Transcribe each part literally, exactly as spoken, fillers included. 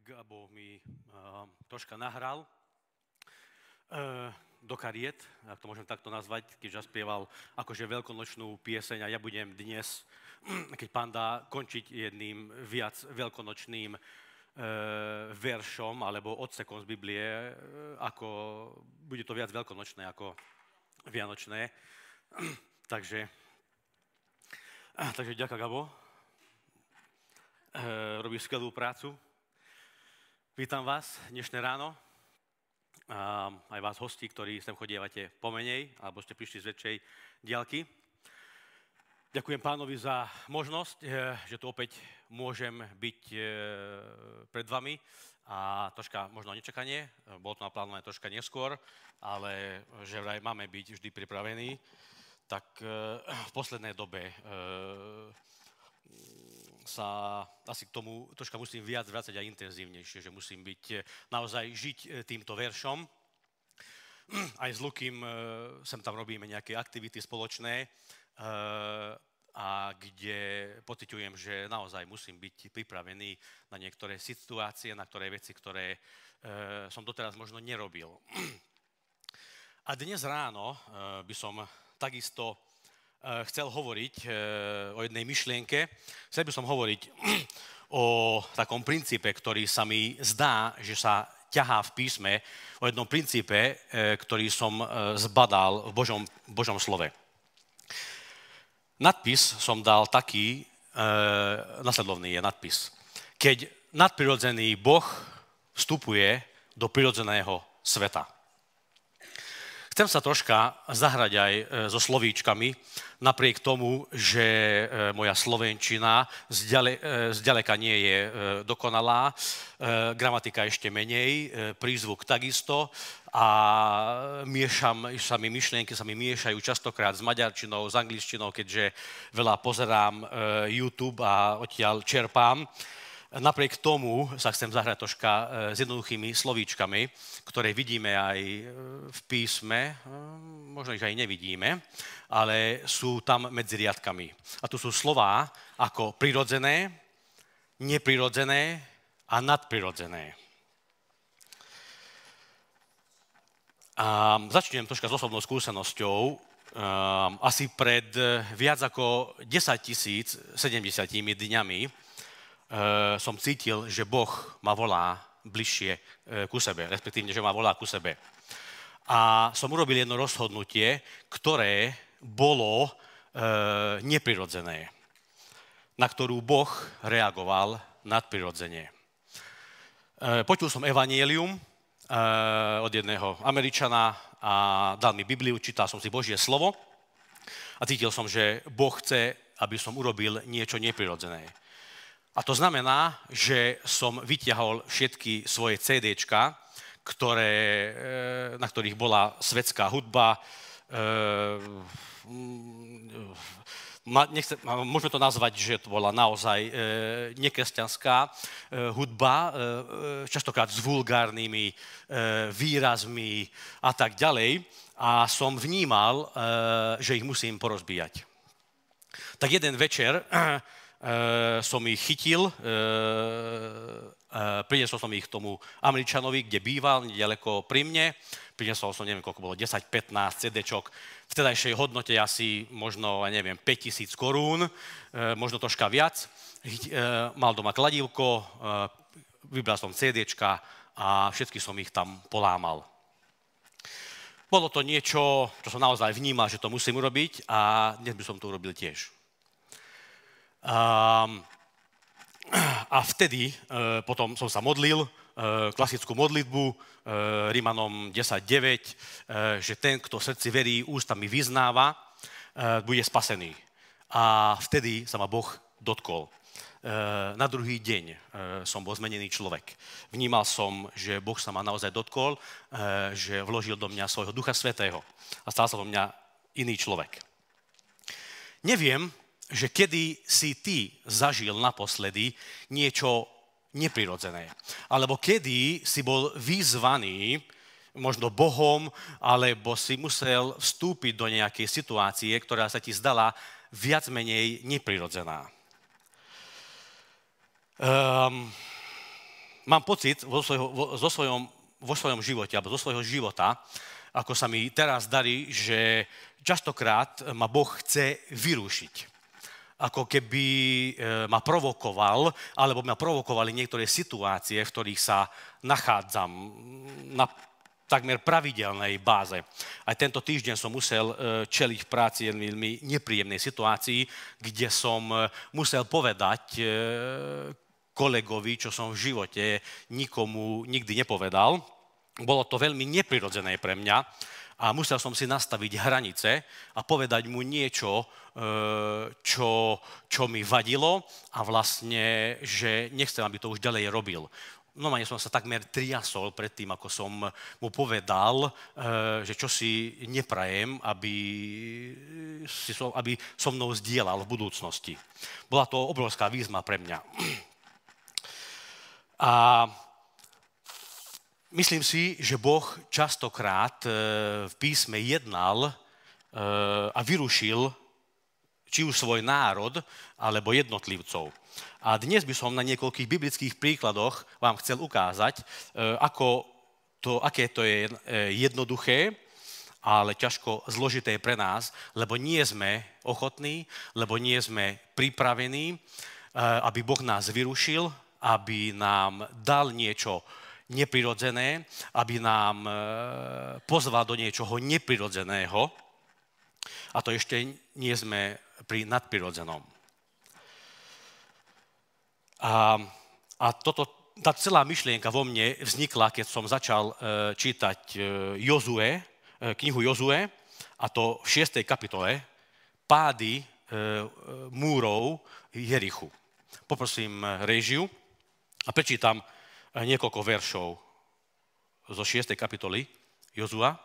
Gabo mi uh, troška nahral uh, do kariet, ak to môžem takto nazvať, keď zaspieval akože veľkonočnú pieseň a ja budem dnes, keď pán dá, končiť jedným viac veľkonočným uh, veršom alebo odsekom z Biblie, uh, ako bude to viac veľkonočné ako vianočné. takže, uh, takže ďakujem, Gabo. Uh, robí skvelú prácu. Vítam vás dnešné ráno, a aj vás hostí, ktorí sem chodievate pomenej, alebo ste prišli z väčšej diaľky. Ďakujem pánovi za možnosť, že tu opäť môžem byť pred vami a troška možno nečakanie, bolo to naplánované troška neskôr, ale že vraj máme byť vždy pripravení, tak v poslednej dobe sa asi k tomu troška musím viac vracať aj intenzívnejšie, že musím byť, naozaj žiť týmto veršom. Aj s Lukým sem tam robíme nejaké aktivity spoločné a kde pociťujem, že naozaj musím byť pripravený na niektoré situácie, na ktoré veci, ktoré som doteraz možno nerobil. A dnes ráno by som takisto chcel hovoriť o jednej myšlienke. Chcel by som hovoriť o takom princípe, ktorý sa mi zdá, že sa ťahá v písme, o jednom princípe, ktorý som zbadal v Božom, Božom slove. Nadpis som dal taký, nasledovný je nadpis. Keď nadprirodzený Boh vstupuje do prirodzeného sveta. Chcem sa troška zahrať aj so slovíčkami, napriek tomu, že moja slovenčina zďaleka nie je dokonalá, gramatika ešte menej, prízvuk takisto a miešam sa mi myšlienky, sa mi miešajú častokrát s maďarčinou, s angličtinou, keďže veľa pozerám YouTube a odtiaľ čerpám. Napriek tomu sa chcem zahrať troška s jednoduchými slovíčkami, ktoré vidíme aj v písme, možno ich aj nevidíme, ale sú tam medzi riadkami. A tu sú slová ako prirodzené, neprirodzené a nadprirodzené. A začnem troška s osobnou skúsenosťou. Asi pred viac ako desaťtisíc sedemdesiatimi dňami Uh, som cítil, že Boh ma volá bližšie uh, ku sebe, respektívne, že ma volá ku sebe. A som urobil jedno rozhodnutie, ktoré bolo uh, neprirodzené, na ktorú Boh reagoval nadprirodzene. Uh, počul som evanjelium uh, od jedného Američana a dal mi Bibliu, čítal som si Božie slovo a cítil som, že Boh chce, aby som urobil niečo neprirodzené. A to znamená, že som vytiahol všetky svoje cé déčka, ktoré, na ktorých bola svetská hudba. Nechce, môžeme to nazvať, že to bola naozaj nekresťanská hudba, častokrát s vulgárnymi výrazmi a tak ďalej. A som vnímal, že ich musím porozbíjať. Tak jeden večer Uh, som ich chytil, uh, uh, priniesol som ich k tomu Američanovi, kde býval, nedaleko pri mne. Priniesol som, neviem, koľko bolo, desať pätnásť cé déčok. V tedajšej hodnote asi možno, neviem, päťtisíc korún, uh, možno troška viac. Uh, mal doma kladívko, uh, vybral som cé déčka a všetky som ich tam polámal. Bolo to niečo, čo som naozaj vnímal, že to musím urobiť a dnes by som to urobil tiež. Um, a vtedy uh, potom som sa modlil, uh, klasickú modlitbu, uh, Rimanom desať deväť, uh, že ten, kto v srdci verí, ústami vyznáva, uh, bude spasený. A vtedy sa ma Boh dotkol. Uh, na druhý deň uh, som bol zmenený človek. Vnímal som, že Boh sa ma naozaj dotkol, uh, že vložil do mňa svojho Ducha Svätého a stal sa do mňa iný človek. Neviem, že kedy si ty zažil naposledy niečo neprirodzené. Alebo kedy si bol vyzvaný, možno Bohom, alebo si musel vstúpiť do nejakej situácie, ktorá sa ti zdala viac menej neprirodzená. Um, mám pocit vo, svojho, vo, zo svojom, vo svojom živote, alebo zo svojho života, ako sa mi teraz darí, že častokrát ma Boh chce vyrušiť. Ako keby ma provokoval, alebo ma provokovali niektoré situácie, v ktorých sa nachádzam na takmer pravidelnej báze. Aj tento týždeň som musel čeliť v práci veľmi nepríjemnej situácii, kde som musel povedať kolegovi, čo som v živote nikomu nikdy nepovedal. Bolo to veľmi neprirodzené pre mňa a musel som si nastaviť hranice a povedať mu niečo, čo, čo mi vadilo a vlastne, že nechcem, aby to už ďalej robil. Normálne som sa takmer triasol pred tým, ako som mu povedal, že čo si neprajem, aby, si so, aby so mnou zdieľal v budúcnosti. Bola to obrovská výzva pre mňa. A myslím si, že Boh častokrát v písme jednal a vyrušil či už svoj národ, alebo jednotlivcov. A dnes by som na niekoľkých biblických príkladoch vám chcel ukázať, ako to, aké to je jednoduché, ale ťažko zložité pre nás, lebo nie sme ochotní, lebo nie sme pripravení, aby Boh nás vyrušil, aby nám dal niečo neprirodzené, aby nám pozval do niečoho neprirodzeného. A to ešte nie sme pri nadprirodzenom. A, a toto, tá celá myšlienka vo mne vznikla, keď som začal e, čítať e, Jozue, e, knihu Jozue, a to v šiestej kapitole, pády e, múrov Jerichu. Poprosím režiu a prečítam niekoľko veršov zo šiestej kapitoly Jozua.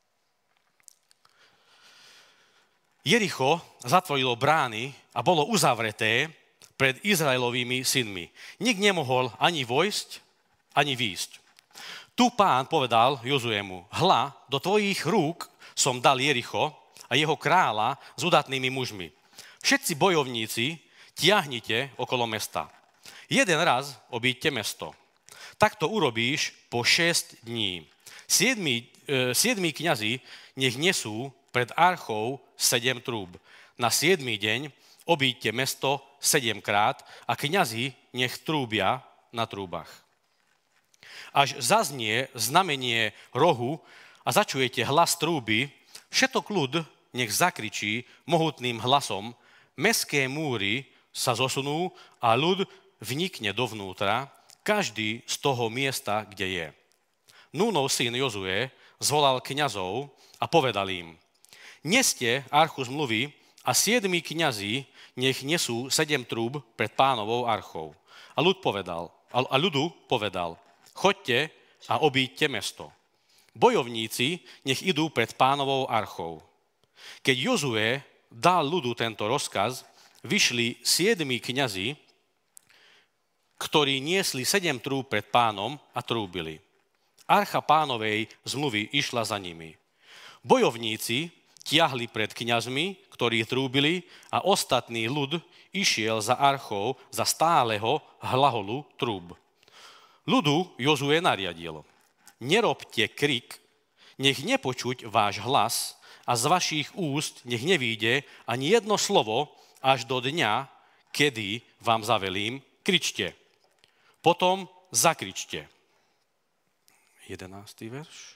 Jericho zatvorilo brány a bolo uzavreté pred Izraelovými synmi. Nik nemohol ani vojsť, ani výjsť. Tu Pán povedal Jozuemu: hľa, do tvojich rúk som dal Jericho a jeho kráľa s udatnými mužmi. Všetci bojovníci tiahnite okolo mesta. Jeden raz obíďte mesto. Takto urobíš po šesť dní. Siedmi, e, siedmi kňazi nech nesú pred archou sedem trúb. Na siedmy deň obíďte mesto sedemkrát a kňazi nech trúbia na trúbach. Až zaznie znamenie rohu a začujete hlas trúby, všetok ľud nech zakričí mohutným hlasom, mestské múry sa zosunú a ľud vnikne dovnútra, každý z toho miesta, kde je. Núnov syn Jozue zvolal kňazov a povedal im: neste archu zmluvy a siedmi kňazi nech nesú sedem trúb pred Pánovou archou. A ľud povedal, a ľudu povedal: choďte a obíďte mesto. Bojovníci nech idú pred Pánovou archou. Keď Jozue dal ľudu tento rozkaz, vyšli siedmi kňazi, ktorí niesli sedem trúb pred Pánom a trúbili. Archa Pánovej zmluvy išla za nimi. Bojovníci tiahli pred kňazmi, ktorí trúbili, a ostatný ľud išiel za archou za stáleho hlaholu trúb. Ľudu Jozue nariadil: nerobte krik, nech nepočuť váš hlas a z vašich úst nech nevíde ani jedno slovo až do dňa, kedy vám zavelím, kričte. Potom zakričte. jedenásty verš.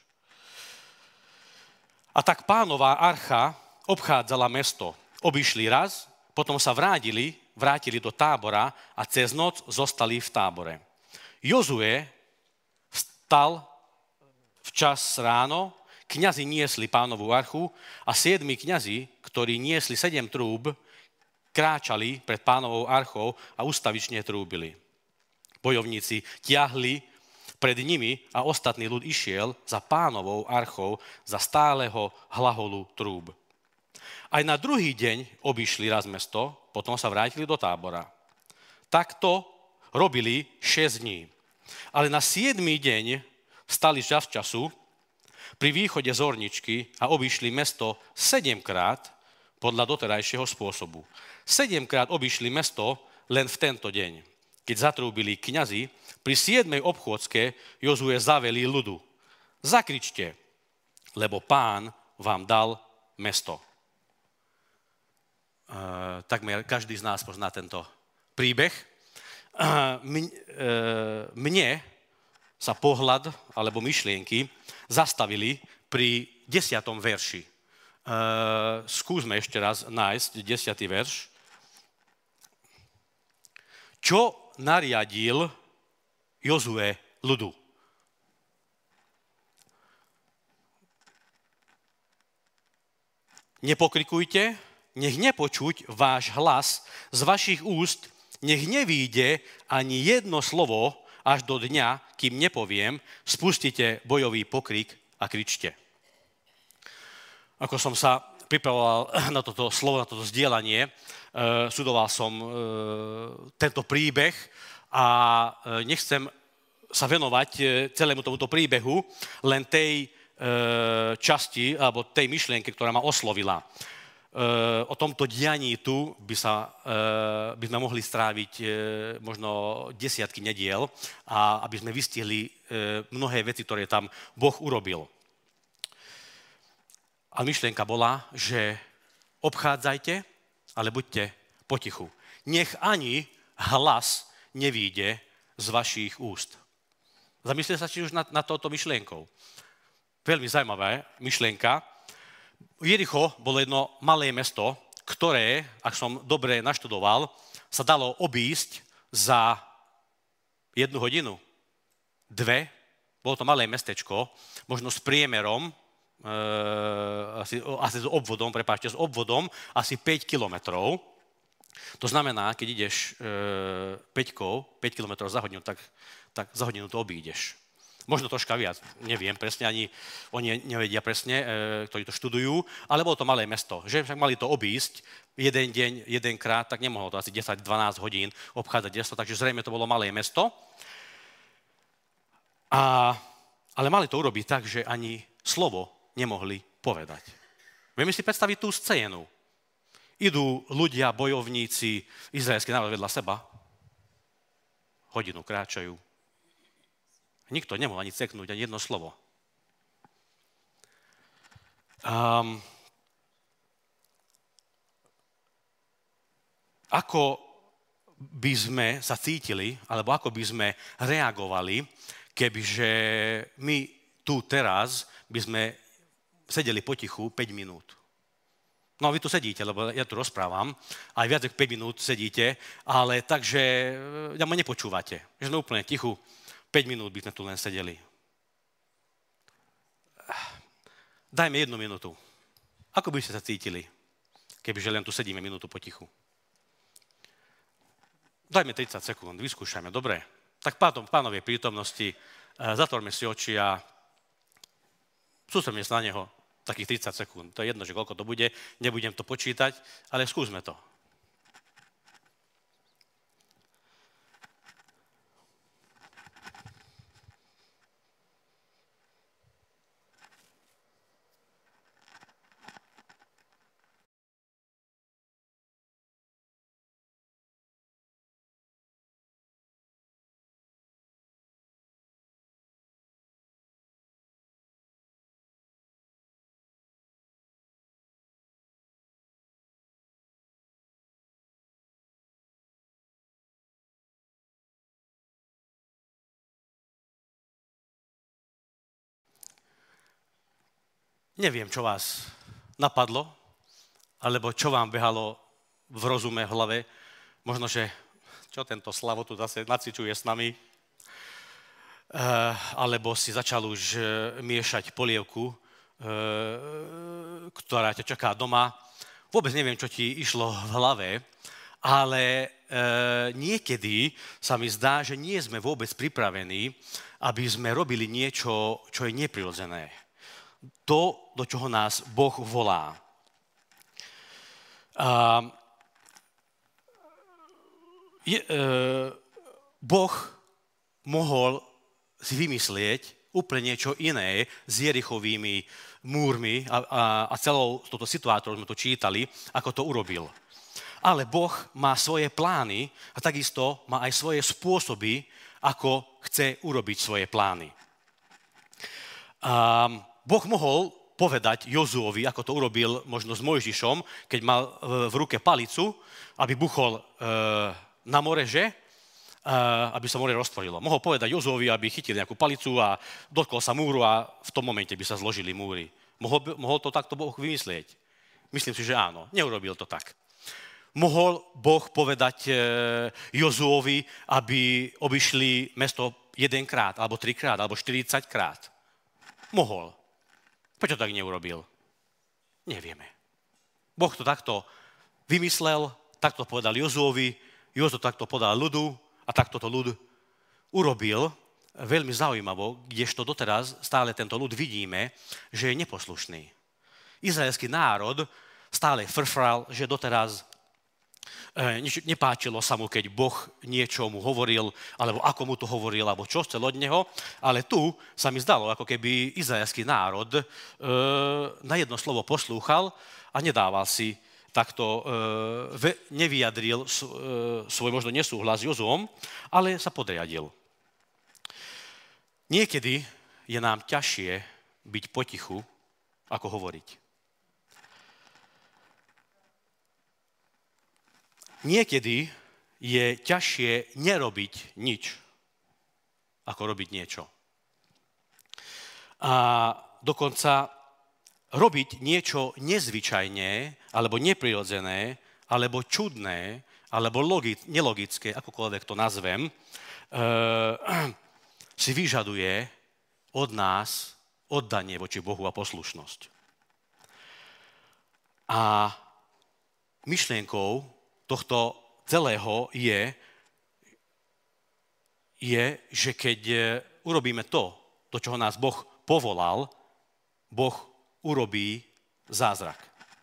A tak Pánova archa obchádzala mesto. Obišli raz, potom sa vrátili, vrátili do tábora a cez noc zostali v tábore. Jozue vstal včas ráno, kňazi niesli Pánovu archu a siedmi kňazi, ktorí niesli sedem trúb, kráčali pred Pánovou archou a ustavične trúbili. Bojovníci tiahli pred nimi a ostatný ľud išiel za Pánovou archou za stáleho hlaholu trúb. Aj na druhý deň obišli raz mesto, potom sa vrátili do tábora. Takto robili šesť dní. Ale na siedmy deň vstali čas času pri východe zorničky a obišli mesto sedemkrát podľa doterajšieho spôsobu. Sedemkrát obišli mesto len v tento deň. keď zatrúbili kňazi, pri siedmej obchôdzke Jozue zavelí ľudu. Zakričte, lebo Pán vám dal mesto. Uh, takmer každý z nás pozná tento príbeh. Uh, mne, uh, mne sa pohľad alebo myšlienky zastavili pri desiatom verši. Uh, skúsme ešte raz nájsť desiatý verš. Čo nariadil Jozue ľudu? Nepokrikujte, nech nepočuť váš hlas z vašich úst, nech nevíde ani jedno slovo až do dňa, kým nepoviem, spustite bojový pokrik a kričte. Ako som sa pripravoval na toto slovo, na toto zdieľanie, študoval som tento príbeh a nechcem sa venovať celému tomuto príbehu, len tej časti alebo tej myšlienke, ktorá ma oslovila. O tomto dianí tu by, sa, by sme mohli stráviť možno desiatky nediel a aby sme vystihli mnohé veci, ktoré tam Boh urobil. A myšlienka bola, že obchádzajte, ale buďte potichu. Nech ani hlas nevíde z vašich úst. Zamyslite sa či už nad, nad touto myšlienkou. Veľmi zaujímavá myšlienka. Jericho bolo jedno malé mesto, ktoré, ak som dobre naštudoval, sa dalo obísť za jednu hodinu, dve. Bolo to malé mestečko, možno s priemerom, e, asi, asi s obvodom, prepáčte, s obvodom asi päť kilometrov. To znamená, keď ideš e, päťkou, päť kilometrov za hodinu, tak, tak za hodinu to obídeš. Možno troška viac, neviem presne, ani oni nevedia presne, e, ktorí to študujú, ale bolo to malé mesto, že však mali to obísť jeden deň, jedenkrát, tak nemohlo to asi desať dvanásť hodín obchádzať mesto, takže zrejme to bolo malé mesto. A, ale mali to urobiť tak, že ani slovo nemohli povedať. Vieme si predstaviť tú scénu. Idú ľudia, bojovníci, izraelský národ vedľa seba, hodinu kráčajú. Nikto nemohol ani ceknúť, ani jedno slovo. Um, ako by sme sa cítili, alebo ako by sme reagovali, kebyže my tu teraz by sme sedeli potichu päť minút. No vy tu sedíte, lebo ja tu rozprávam, aj viac ako päť minút sedíte, ale takže ja ma nepočúvate. Že sme úplne tichu. päť minút by sme tu len sedeli. Dajme jednu minútu. Ako by ste sa cítili, kebyže len tu sedíme minútu potichu? Dajme tridsať sekúnd, vyskúšajme, dobre? Tak pánom, pánovej prítomnosti zatvorme si oči a sústredíme sa na neho takých tridsať sekúnd. To je jedno, že koľko to bude, nebudem to počítať, ale skúsme to. Neviem, čo vás napadlo, alebo čo vám behalo v rozume, v hlave. Možno, že čo tento Slavo tu zase nacvičuje s nami. E, alebo si začal už miešať polievku, e, ktorá ťa čaká doma. Vôbec neviem, čo ti išlo v hlave, ale e, niekedy sa mi zdá, že nie sme vôbec pripravení, aby sme robili niečo, čo je neprirodzené. To, do čoho nás Boh volá. A je, e, boh mohol si vymyslieť úplne niečo iné s Jerichovými múrmi a, a, a celou touto situáciou sme to čítali, ako to urobil. ale Boh má svoje plány a takisto má aj svoje spôsoby, ako chce urobiť svoje plány. A Boh mohol povedať Jozuovi, ako to urobil možno s Mojžišom, keď mal v ruke palicu, aby buchol na more, že? Aby sa more roztvorilo. Mohol povedať Jozuovi, aby chytil nejakú palicu a dotkol sa múru a v tom momente by sa zložili múry. Mohol, mohol to takto Boh vymyslieť? Myslím si, že áno. Neurobil to tak. Mohol Boh povedať Jozuovi, aby obišli mesto jedenkrát, alebo trikrát, alebo štyridsaťkrát? Mohol. Prečo tak neurobil? Nevieme. Boh to takto vymyslel, takto povedal Jozuovi, Jozo takto podal ľudu a takto to ľud urobil. Veľmi zaujímavo, kdežto doteraz stále tento ľud vidíme, že je neposlušný. Izraelský národ stále frfral, že doteraz nepáčilo sa mu, keď Boh niečo mu hovoril, alebo ako mu to hovoril, alebo čo chcel od neho, ale tu sa mi zdalo, ako keby izraelský národ e, na jedno slovo poslúchal a nedával si takto, e, nevyjadril s, e, svoj možno nesúhlas s Jozuom, ale sa podriadil. Niekedy je nám ťažšie byť potichu, ako hovoriť. Niekedy je ťažšie nerobiť nič, ako robiť niečo. A dokonca robiť niečo nezvyčajné, alebo neprirodzené, alebo čudné, alebo logi- nelogické, akokoľvek to nazvem, e, si vyžaduje od nás oddanie voči Bohu a poslušnosť. A myšlienkou tohto celého je, je, že keď urobíme to, do čoho nás Boh povolal, Boh urobí zázrak.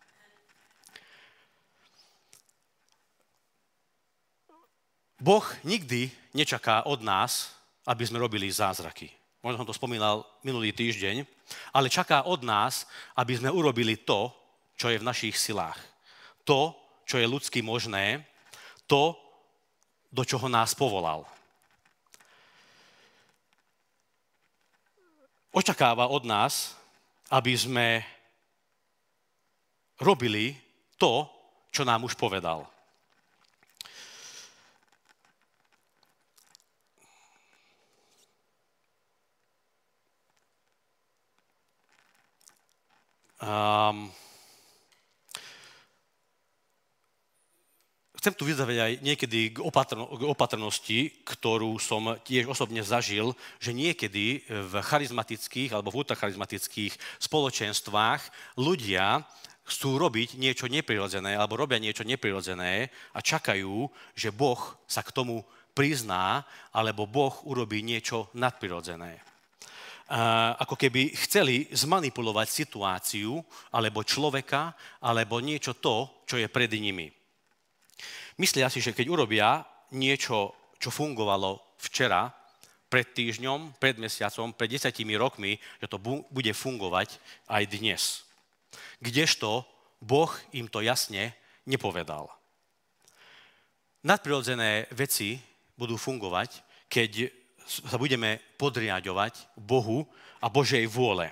Boh nikdy nečaká od nás, aby sme robili zázraky. Možno som to spomínal minulý týždeň, ale čaká od nás, aby sme urobili to, čo je v našich silách. To, čo je ľudsky možné, to, do čoho nás povolal. Očakáva od nás, aby sme robili to, čo nám už povedal. Um, Chcem tu vyzvať aj niekedy k, opatrno, k opatrnosti, ktorú som tiež osobne zažil, že niekedy v charizmatických alebo v ultracharizmatických spoločenstvách ľudia chcú robiť niečo neprirodzené alebo robia niečo neprirodzené a čakajú, že Boh sa k tomu prizná alebo Boh urobí niečo nadprirodzené. A ako keby chceli zmanipulovať situáciu alebo človeka alebo niečo to, čo je pred nimi. Myslia si, že keď urobia niečo, čo fungovalo včera, pred týždňom, pred mesiacom, pred desiatimi rokmi, že to bude fungovať aj dnes. Kdežto Boh im to jasne nepovedal. Nadprirodzené veci budú fungovať, keď sa budeme podriaďovať Bohu a Božej vôle.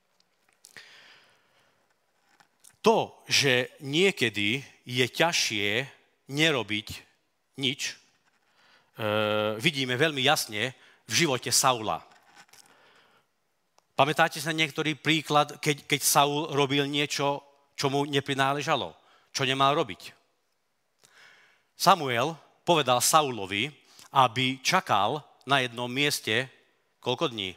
To, že niekedy je ťažšie nerobiť nič, e, vidíme veľmi jasne v živote Saula. Pamätáte sa niektorý príklad, keď, keď Saul robil niečo, čo mu neprináležalo, čo nemal robiť? Samuel povedal Saulovi, aby čakal na jednom mieste koľko dní?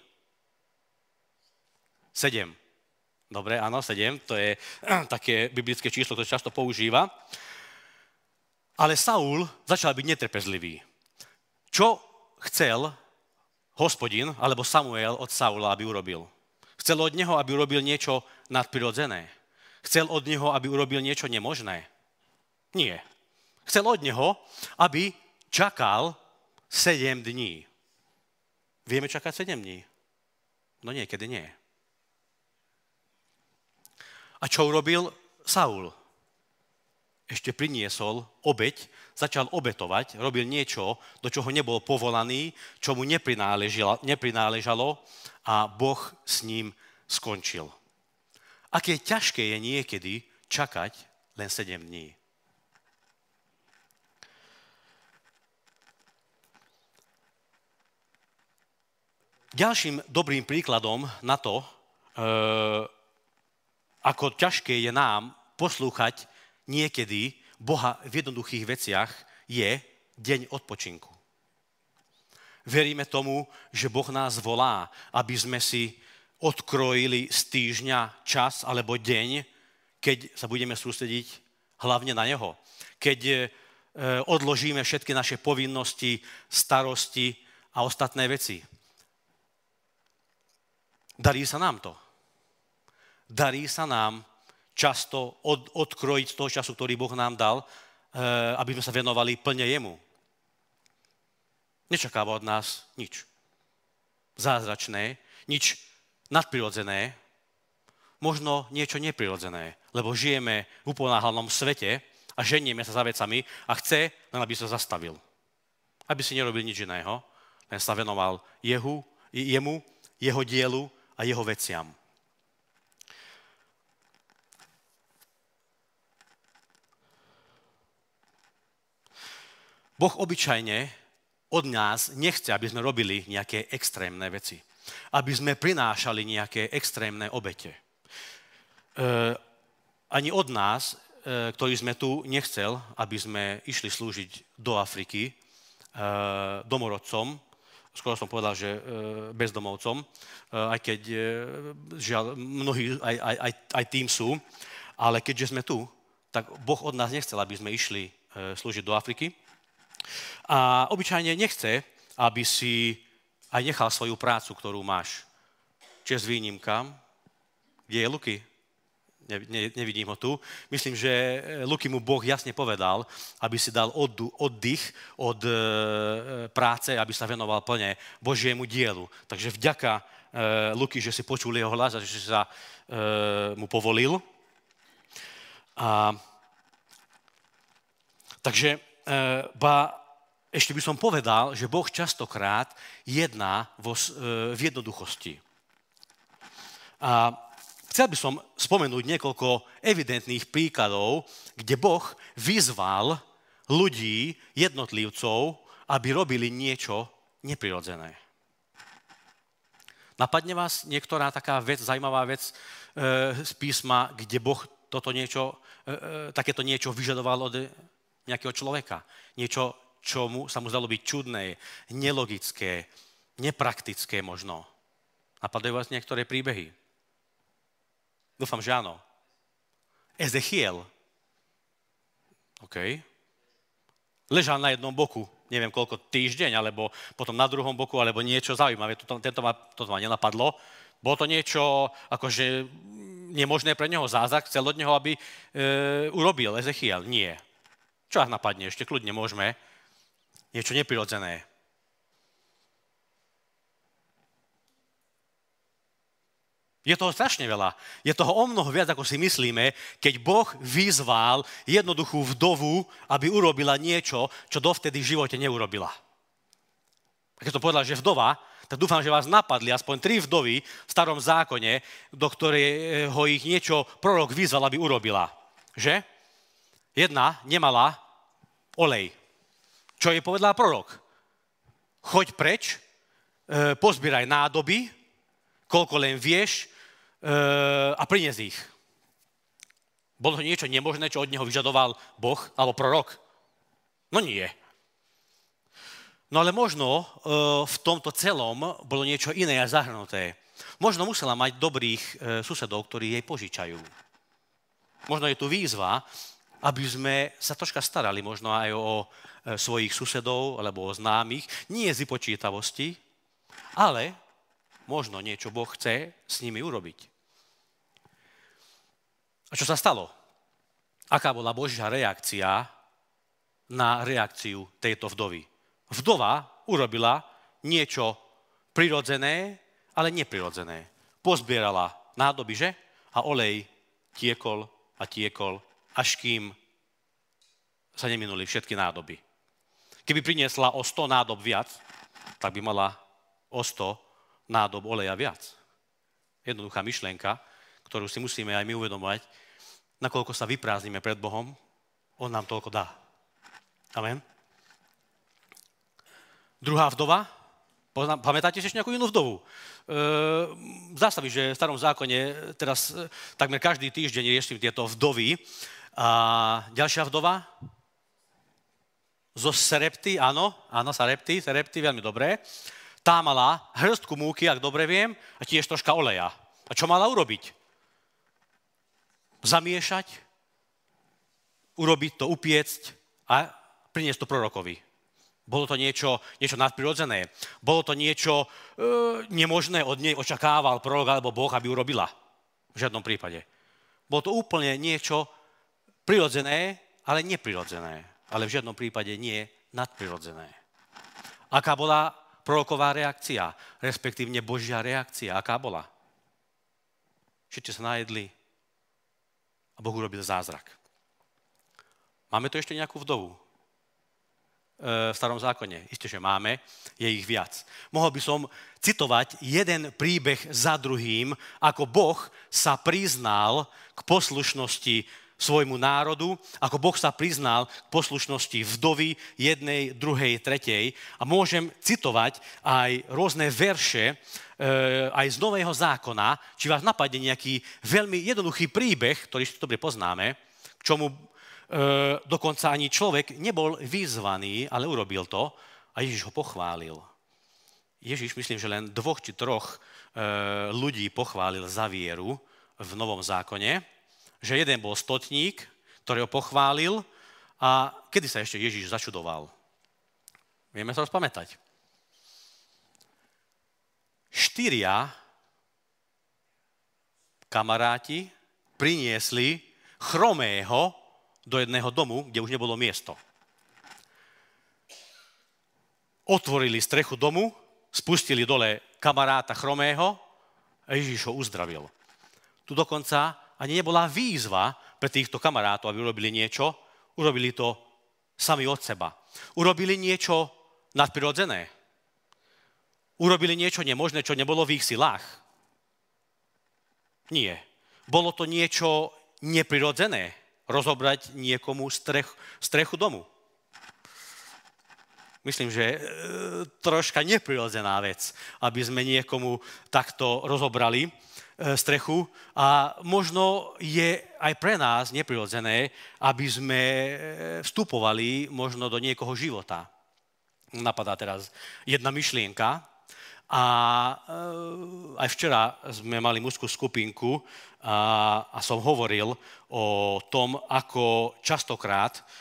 Sedem. Dobre, áno, sedem, to je také biblické číslo, ktoré často používa. Ale Saul začal byť netrpezlivý. Čo chcel Hospodin alebo Samuel od Saula, aby urobil? Chcel od neho, aby urobil niečo nadprirodzené. Chcel od neho, aby urobil niečo nemožné. Nie. Chcel od neho, aby čakal sedem dní. Vieme čakať sedem dní? No niekedy nie. A čo urobil Saul? ešte priniesol obeť, začal obetovať, robil niečo, do čoho nebol povolaný, čo mu neprináležalo, neprináležalo a Boh s ním skončil. Aké ťažké je niekedy čakať len sedem dní. Ďalším dobrým príkladom na to, e, ako ťažké je nám poslúchať niekedy Boha v jednoduchých veciach, je deň odpočinku. Veríme tomu, že Boh nás volá, aby sme si odkrojili z týždňa čas alebo deň, keď sa budeme sústrediť hlavne na Neho. Keď e, odložíme všetky naše povinnosti, starosti a ostatné veci. Darí sa nám to. Darí sa nám často od, odkrojiť z toho času, ktorý Boh nám dal, e, aby sme sa venovali plne Jemu. Nečakáva od nás nič zázračné, nič nadprirodzené, možno niečo neprirodzené, lebo žijeme v uponáhlanom svete a ženieme sa za vecami a chce, len aby sa zastavil. Aby si nerobil nič iného, len sa venoval jehu, jemu, jeho dielu a jeho veciam. Boh obyčajne od nás nechce, aby sme robili nejaké extrémne veci. Aby sme prinášali nejaké extrémne obete. E, ani od nás, e, ktorí sme tu, nechcel, aby sme išli slúžiť do Afriky e, domorodcom, skoro som povedal, že e, bezdomovcom, e, aj keď e, žiaľ, mnohí aj, aj, aj, aj tým sú, ale keďže sme tu, tak Boh od nás nechcel, aby sme išli e, slúžiť do Afriky. A obyčajne nechce, aby si aj nechal svoju prácu, ktorú máš. Čest výnimkám. Kde je Luky? Ne, ne, nevidím ho tu. Myslím, že Luky mu Boh jasne povedal, aby si dal oddu, oddych od e, práce, aby sa venoval plne Božiemu dielu. Takže vďaka e, Luky, že si počul jeho hlas a že sa e, mu povolil. A, takže e, ba ešte by som povedal, že Boh častokrát jedná vo, v jednoduchosti. A chcel by som spomenúť niekoľko evidentných príkladov, kde Boh vyzval ľudí, jednotlivcov, aby robili niečo neprirodzené. Napadne vás niektorá taká vec, zaujímavá vec e, z písma, kde Boh toto niečo, e, takéto niečo vyžadoval od nejakého človeka? Niečo, čo mu, sa mu zdalo byť čudné, nelogické, nepraktické možno. Napadajú vás niektoré príbehy? Dúfam, že áno. Ezechiel. OK. Ležal na jednom boku, neviem koľko, týždeň, alebo potom na druhom boku, alebo niečo zaujímavé. Toto, tento ma, toto ma nenapadlo. Bolo to niečo, akože nemožné pre neho zázrak, chcel od neho, aby e, urobil Ezechiel. Nie. Čo ak napadne? Ešte kľudne môžeme. Niečo neprirodzené. Je toho strašne veľa. Je toho o mnoho viac, ako si myslíme, keď Boh vyzval jednoduchú vdovu, aby urobila niečo, čo dovtedy v živote neurobila. A keď som povedal, že vdova, tak dúfam, že vás napadli aspoň tri vdovy v starom zákone, do ktorého ich niečo prorok vyzval, aby urobila. Že? Jedna nemala olej. Čo jej povedal prorok? Choď preč, e, pozbieraj nádoby, koľko len vieš e, a prinies ich. Bolo to niečo nemožné, čo od neho vyžadoval Boh alebo prorok? No nie. No ale možno e, v tomto celom bolo niečo iné a zahrnuté. Možno musela mať dobrých e, susedov, ktorí jej požičajú. Možno je tu výzva, aby sme sa troška starali možno aj o svojich susedov alebo o známych, nie z vypočítavosti, ale možno niečo Boh chce s nimi urobiť. A čo sa stalo? Aká bola Božia reakcia na reakciu tejto vdovy? Vdova urobila niečo prirodzené, ale neprirodzené. Pozbierala nádoby, že? A olej tiekol a tiekol, až kým sa neminuli všetky nádoby. Keby priniesla o sto nádob viac, tak by mala o sto nádob oleja viac. Jednoduchá myšlienka, ktorú si musíme aj my uvedomovať, nakoľko sa vyprázdnime pred Bohom, on nám toľko dá. Amen. Druhá vdova. Pamätáte si ešte nejakú inú vdovu? E, zdá sa mi, že v starom zákone teraz takmer každý týždeň riešim tieto vdovy. A ďalšia vdova? Zo Sarepty, áno, áno, Sarepty, Sarepty, veľmi dobré. Tá mala hrstku múky, ak dobre viem, a tiež troška oleja. A čo mala urobiť? Zamiešať, urobiť to, upiecť a priniesť to prorokovi. Bolo to niečo, niečo nadprirodzené. Bolo to niečo e, nemožné, od nej očakával prorok alebo Boh, aby urobila. V žiadnom prípade. Bolo to úplne niečo prirodzené, ale neprirodzené. Ale v žiadnom prípade nie nadprirodzené. Aká bola proroková reakcia, respektívne Božia reakcia? Aká bola? Všetci sa najedli a Boh urobil zázrak. Máme tu ešte nejakú vdovu? V starom zákone. Isté, že máme, je ich viac. Mohol by som citovať jeden príbeh za druhým, ako Boh sa priznal k poslušnosti svojmu národu, ako Boh sa priznal k poslušnosti vdovy jednej, druhej, tretej. A môžem citovať aj rôzne verše, aj z Nového zákona, či vás napadne nejaký veľmi jednoduchý príbeh, ktorý si dobre poznáme, k čomu E, dokonca ani človek nebol vyzvaný, ale urobil to a Ježiš ho pochválil. Ježiš, myslím, že len dvoch či troch e, ľudí pochválil za vieru v Novom zákone, že jeden bol stotník, ktorý ho pochválil a kedy sa ešte Ježiš začudoval? Vieme sa rozpamätať. Štyria kamaráti priniesli chromého do jedného domu, kde už nebolo miesto. Otvorili strechu domu, spustili dole kamaráta chromého a Ježiš ho uzdravil. Tu dokonca ani nebola výzva pre týchto kamarátov, aby urobili niečo, urobili to sami od seba. Urobili niečo nadprirodzené. Urobili niečo nemožné, čo nebolo v ich silách. Nie. Bolo to niečo neprirodzené. Rozobrať niekomu strech, strechu domu. Myslím, že e, troška neprirodzená vec, aby sme niekomu takto rozobrali e, strechu a možno je aj pre nás neprirodzené, aby sme vstupovali možno do niekoho života. Napadá teraz jedna myšlienka a e, aj včera sme mali mužskú skupinku a, a som hovoril o tom, ako častokrát e,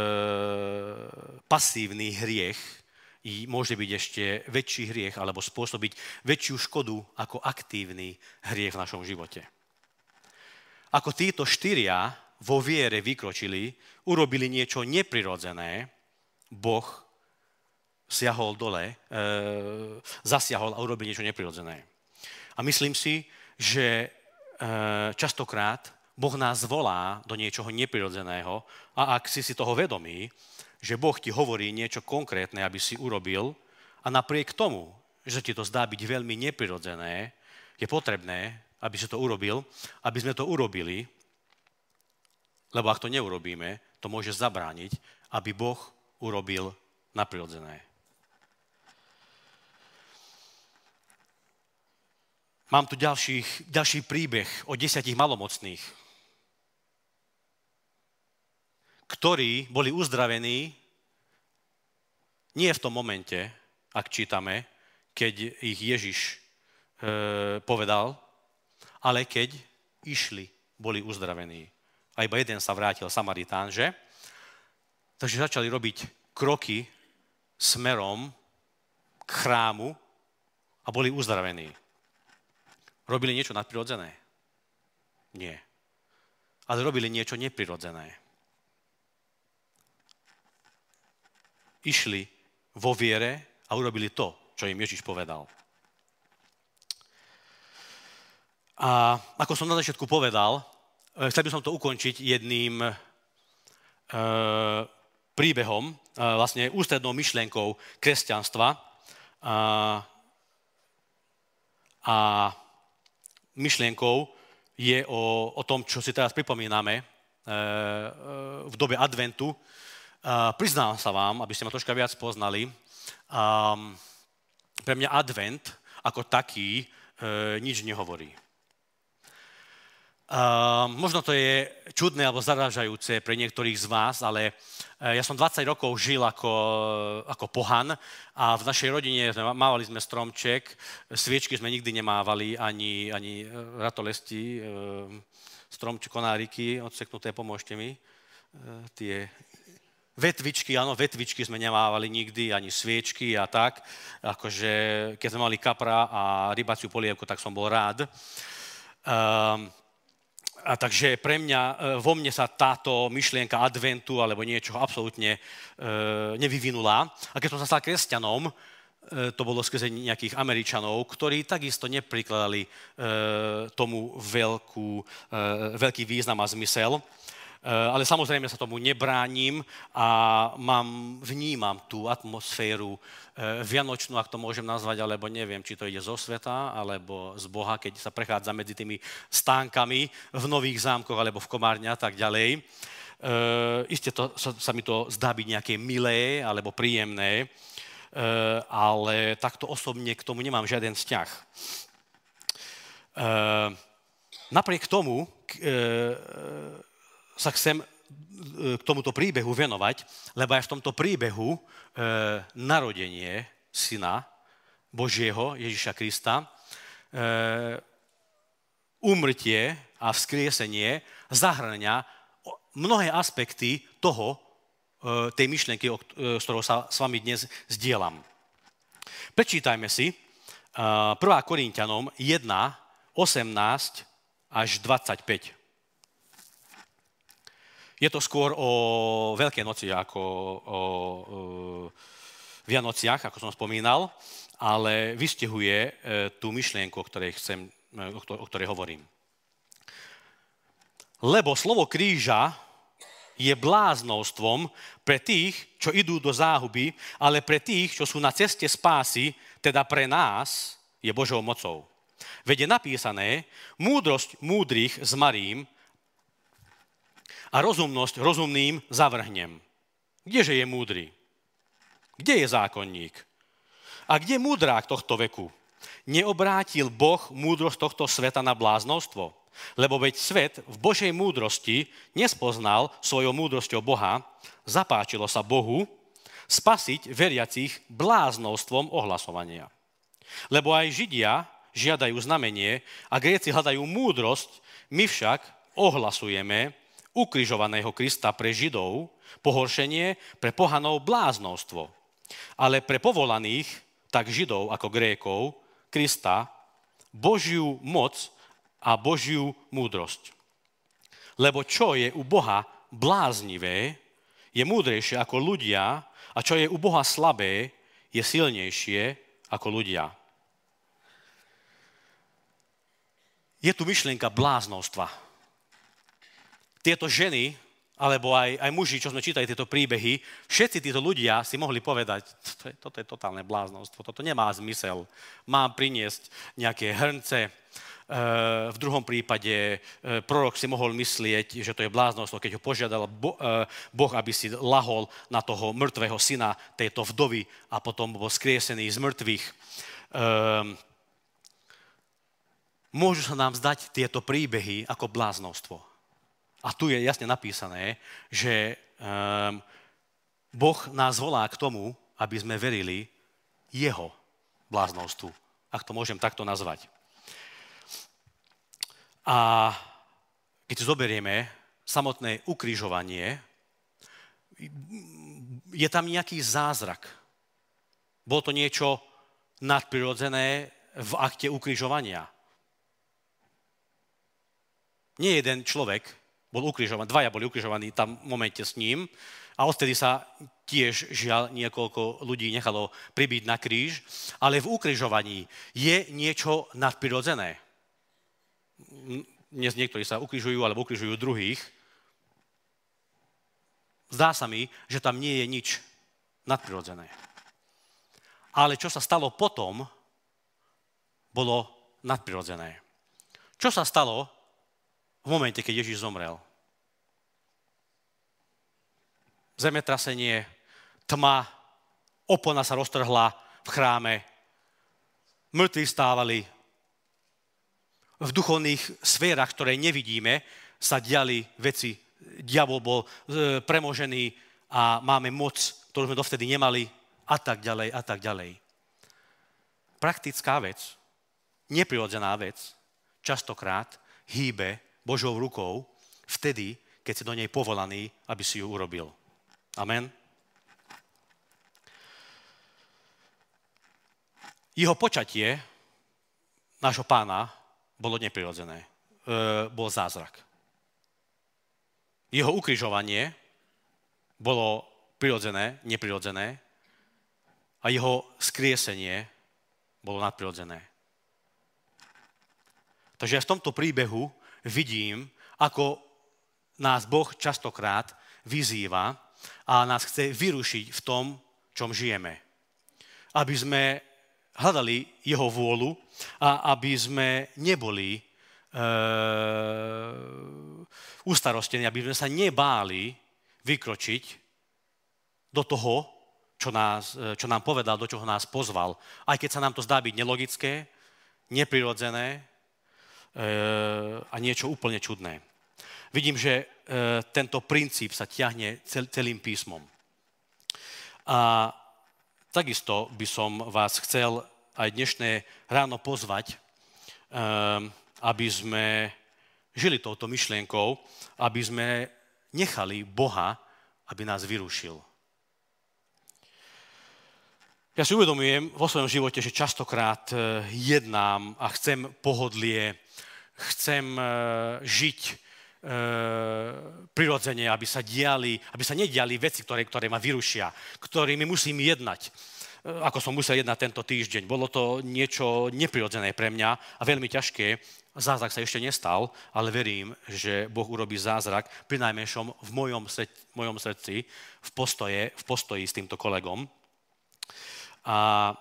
pasívny hriech môže byť ešte väčší hriech alebo spôsobiť väčšiu škodu ako aktívny hriech v našom živote. Ako títo štyria vo viere vykročili, urobili niečo neprirodzené, Boh siahol dole, e, zasiahol a urobil niečo neprirodzené. A myslím si, že e, častokrát Boh nás volá do niečoho neprirodzeného a ak si si toho vedomý, že Boh ti hovorí niečo konkrétne, aby si urobil a napriek tomu, že ti to zdá byť veľmi neprirodzené, je potrebné, aby si to urobil, aby sme to urobili, lebo ak to neurobíme, to môže zabrániť, aby Boh urobil nadprirodzené. Mám tu ďalší, ďalší príbeh o desiatich malomocných, ktorí boli uzdravení nie v tom momente, ak čítame, keď ich Ježiš e, povedal, ale keď išli, boli uzdravení. A iba jeden sa vrátil, Samaritán, že? Takže začali robiť kroky smerom k chrámu a boli uzdravení. Robili niečo nadprirodzené? Nie. Ale robili niečo neprirodzené. Išli vo viere a urobili to, čo im Ježiš povedal. A ako som na začiatku povedal, chcel by som to ukončiť jedným, uh, príbehom, vlastne ústrednou myšlienkou kresťanstva. A, a myšlienkou je o, o tom, čo si teraz pripomíname v dobe adventu. Priznám sa vám, aby ste ma troška viac poznali, pre mňa advent ako taký nič nehovorí. Uh, možno to je čudné alebo zarážajúce pre niektorých z vás, ale uh, ja som dvadsať rokov žil ako, ako pohan a v našej rodine sme, mávali sme stromček, sviečky sme nikdy nemávali, ani, ani ratolesti, uh, stromček, konáriky, odseknuté, pomôžte mi. Uh, tie vetvičky, áno, vetvičky sme nemávali nikdy, ani sviečky a tak. Akože, keď sme mali kapra a rybaciu polievku, tak som bol rád. Uh, A takže pre mňa, vo mne sa táto myšlienka adventu alebo niečoho absolútne e, nevyvinula. A keď som sa stal kresťanom, e, to bolo skrze nejakých Američanov, ktorí takisto neprikladali e, tomu veľkú, e, veľký význam a zmysel. Ale samozrejme sa tomu nebránim a mám, vnímam tú atmosféru vianočnú, ak to môžem nazvať, alebo neviem, či to ide zo sveta, alebo z Boha, keď sa prechádza medzi tými stánkami v Nových Zámkoch, alebo v Komárne a tak ďalej. E, isté to, sa, sa mi to zdá byť nejaké milé, alebo príjemné, e, ale takto osobne k tomu nemám žiaden vzťah. E, napriek tomu, e, sa chcem k tomuto príbehu venovať, lebo aj v tomto príbehu e, narodenie Syna Božieho, Ježiša Krista, e, úmrtie a vzkriesenie zahrňa mnohé aspekty toho, e, tej myšlienky, o, e, s ktorou sa s vami dnes zdieľam. Prečítajme si e, prvá Korinťanom jedna, osemnásť až dvadsaťpäť. Je to skôr o Veľkej noci ako o, o Vianociach, ako som spomínal, ale vystihuje e, tú myšlienku, o ktorej, chcem, o, o ktorej hovorím. Lebo slovo kríža je bláznovstvom pre tých, čo idú do záhuby, ale pre tých, čo sú na ceste spásy, teda pre nás, je Božou mocou. Veď je napísané, múdrosť múdrych zmarím, a rozumnosť rozumným zavrhnem. Kdeže je múdry? Kde je zákonník? A kde múdrák tohto veku? Neobrátil Boh múdrosť tohto sveta na bláznostvo? Lebo veď svet v Božej múdrosti nespoznal svojou múdrosťou Boha, zapáčilo sa Bohu spasiť veriacich bláznovstvom ohlasovania. Lebo aj Židia žiadajú znamenie a Gréci hľadajú múdrosť, my však ohlasujeme ukrižovaného Krista pre Židov, pohoršenie, pre pohanov bláznovstvo. Ale pre povolaných, tak Židov ako Grékov, Krista, Božiu moc a Božiu múdrosť. Lebo čo je u Boha bláznivé, je múdrejšie ako ľudia, a čo je u Boha slabé, je silnejšie ako ľudia. Je tu myšlienka bláznostva. Tieto ženy, alebo aj, aj muži, čo sme čítali tieto príbehy, všetci títo ľudia si mohli povedať, toto je, toto je totálne bláznostvo, toto nemá zmysel. Mám priniesť nejaké hrnce. V druhom prípade prorok si mohol myslieť, že to je bláznostvo, keď ho požiadal Boh, aby si lahol na toho mŕtvého syna tejto vdovy a potom bol skriesený z mŕtvych. Môžu sa nám zdať tieto príbehy ako bláznostvo. A tu je jasne napísané, že um, Boh nás volá k tomu, aby sme verili jeho bláznovstvu, ak to môžem takto nazvať. A keď zoberieme samotné ukrižovanie, je tam nejaký zázrak. Bolo to niečo nadprirodzené v akte ukrižovania. Nie jeden človek bol ukrižovaný, dvaja boli ukrižovaní tam v momente s ním a odtedy sa tiež žiaľ niekoľko ľudí nechalo pribiť na kríž, ale v ukrižovaní je niečo nadprirodzené. Dnes niektorí sa ukrižujú alebo ukrižujú druhých. Zdá sa mi, že tam nie je nič nadprirodzené. Ale čo sa stalo potom, bolo nadprirodzené. Čo sa stalo v momente, keď Ježiš zomrel? Zemetrasenie, tma, opona sa roztrhla v chráme, mŕtvi stávali. V duchovných sférach, ktoré nevidíme, sa diali veci. Diabol bol e, premožený a máme moc, ktorú sme dovtedy nemali a tak ďalej a tak ďalej. Praktická vec, neprirodzená vec, častokrát hýbe Božou rukou vtedy, keď si do nej povolaný, aby si ju urobil. Amen. Jeho počatie, nášho pána, bolo neprirodzené. E, bol zázrak. Jeho ukrižovanie bolo prirodzené, neprirodzené a jeho skriesenie bolo nadprirodzené. Takže ja v tomto príbehu vidím, ako nás Boh častokrát vyzýva a nás chce vyrušiť v tom, čom žijeme. Aby sme hľadali jeho vôľu a aby sme neboli e, ustarostení, aby sme sa nebáli vykročiť do toho, čo, nás, čo nám povedal, do čoho nás pozval. Aj keď sa nám to zdá byť nelogické, neprirodzené e, a niečo úplne čudné. Vidím, že e, tento princíp sa ťahne cel, celým písmom. A takisto by som vás chcel aj dnešné ráno pozvať, e, aby sme žili touto myšlienkou, aby sme nechali Boha, aby nás vyrušil. Ja si uvedomujem vo svojom živote, že častokrát jednám a chcem pohodlie, chcem žiť E, prirodzene, aby sa diali, aby sa nediali veci, ktoré, ktoré ma vyrušia, ktorými musím jednať. E, ako som musel jednať tento týždeň. Bolo to niečo neprirodzené pre mňa a veľmi ťažké. Zázrak sa ešte nestal, ale verím, že Boh urobí zázrak prinajmenšom v mojom, srdci, v mojom srdci, v, postoje, v postoji s týmto kolegom. A,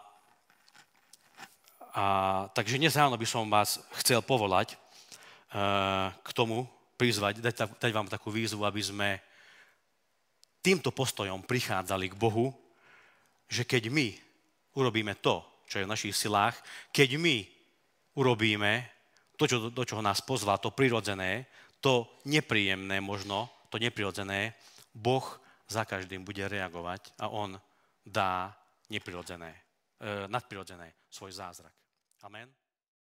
a, takže dnes ráno by som vás chcel povolať e, k tomu, prizvať, dať, dať vám takú výzvu, aby sme týmto postojom prichádzali k Bohu, že keď my urobíme to, čo je v našich silách, keď my urobíme to, čo, do čoho nás pozval, to prirodzené, to nepríjemné možno, to neprirodzené, Boh za každým bude reagovať a on dá neprirodzené, e, nadprirodzené svoj zázrak. Amen.